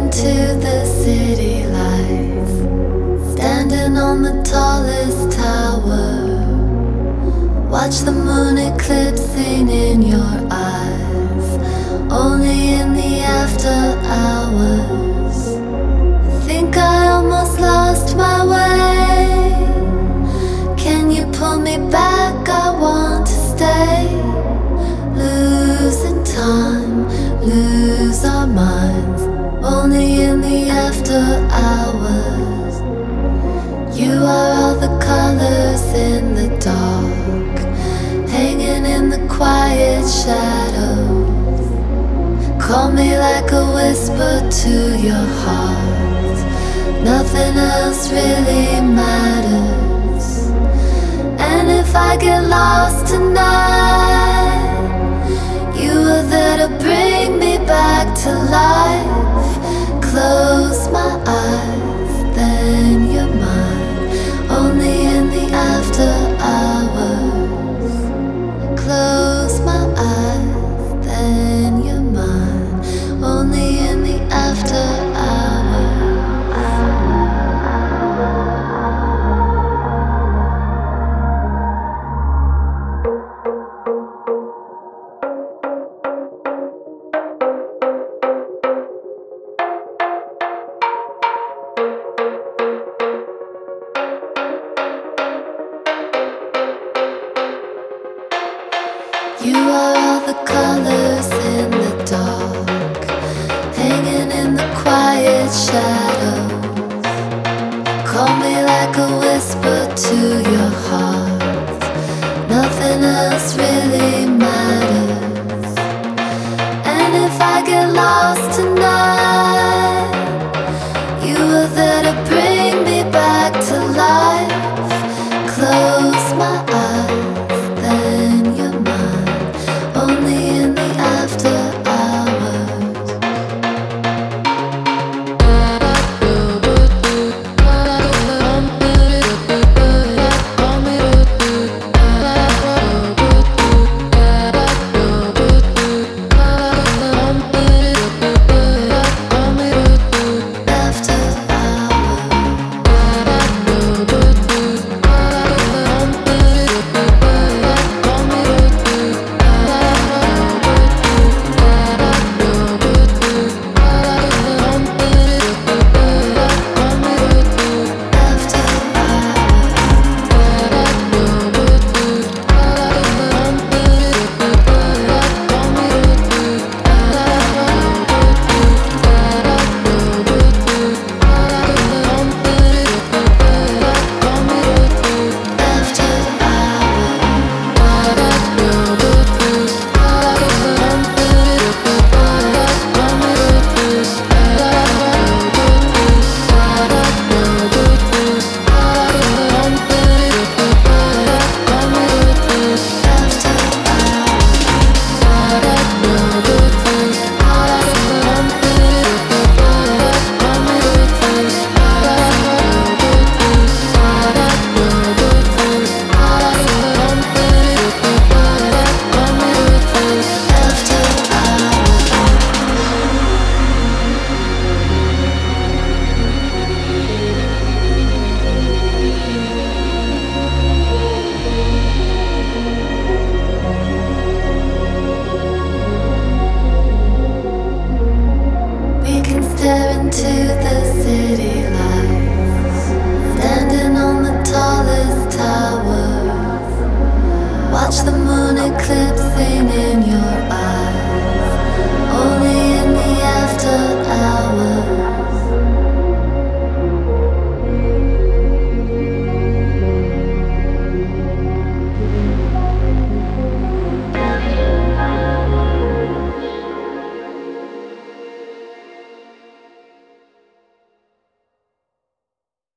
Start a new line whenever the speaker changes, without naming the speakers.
into the city lights, standing on the tallest tower. Watch the moon eclipsing in your eyes, only in the after hours. I think I almost lost my way. Can you pull me back? I want to stay. Losing time, lose our minds, only in the after hours. You are all the colors in the dark, hanging in the quiet shadows. Call me like a whisper to your heart. Nothing else really matters. And if I get lost tonight, you are there to bring me back to life. Close my eyes, then you're mine, only in the after hours. Close my eyes, then you're mine, only in the after hours. You are all the colors in the dark, hanging in the quiet shadows. Call me like a whisper to your heart. Nothing else really matters. And if I get lost tonight, you are there to bring me back to life. Close my eyes, then you're mine, only in the after hours. Into the city lights, standing on the tallest tower. Watch the moon eclipsing in your eyes.